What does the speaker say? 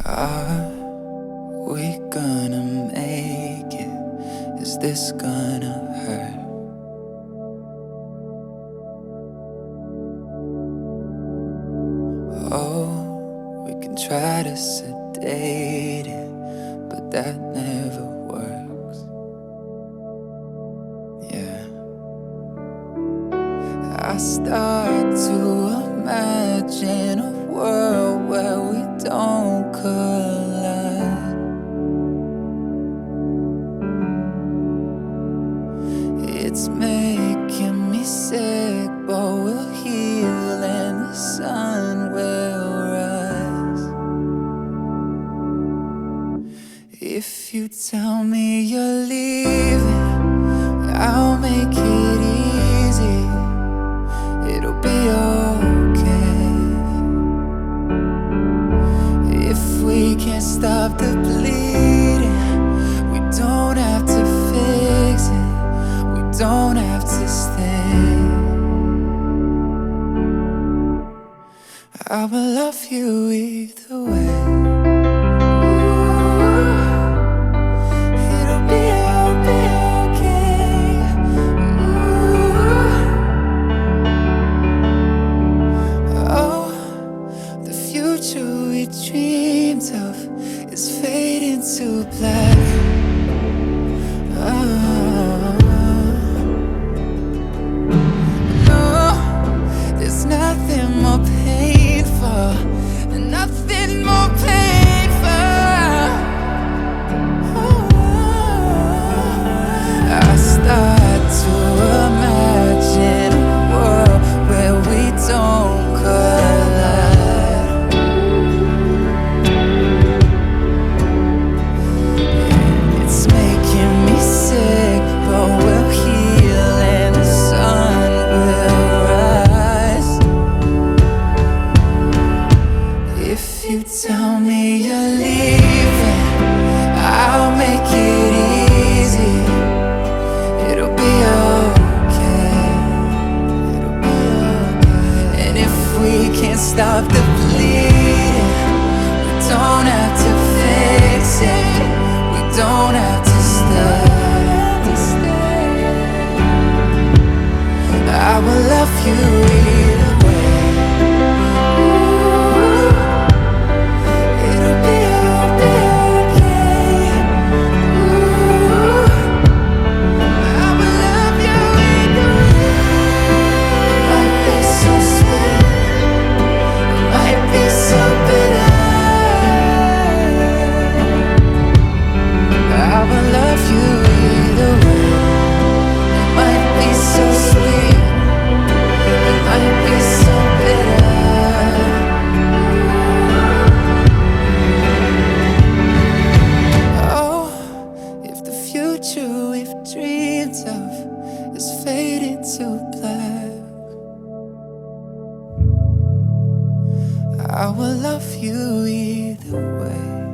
Are we gonna make it? Is this gonna hurt? Oh, we can try to sedate it, but that never works. Yeah, I start to imagine a world where we don't collide. It's making me sick, but we'll heal and the sun will rise. If you tell me you're leaving, I'll make it easy. It'll be okay. If we can't stop the bleeding, we don't have to fix it. We don't have to stay. I will love you either way. It'll be okay. Oh, the future we dreamed of is fading to black. There's nothing more painful, nothing more painful. I start to imagine a world where we don't collide. It's making me sick, but we'll heal and the sun will rise. If you tell me you're leaving, I'll make it easy. It'll be okay. It'll be okay. And if we can't stop the bleeding, we don't have to fix it. We don't have to stay. I will love you either way. It'll be okay. I will love you either way. Might be so sweet, might be so bitter. I will love you either way. It might be so sweet, it might be so bitter. Oh, if the future we've dreamed of is fading to black, I will love you either way.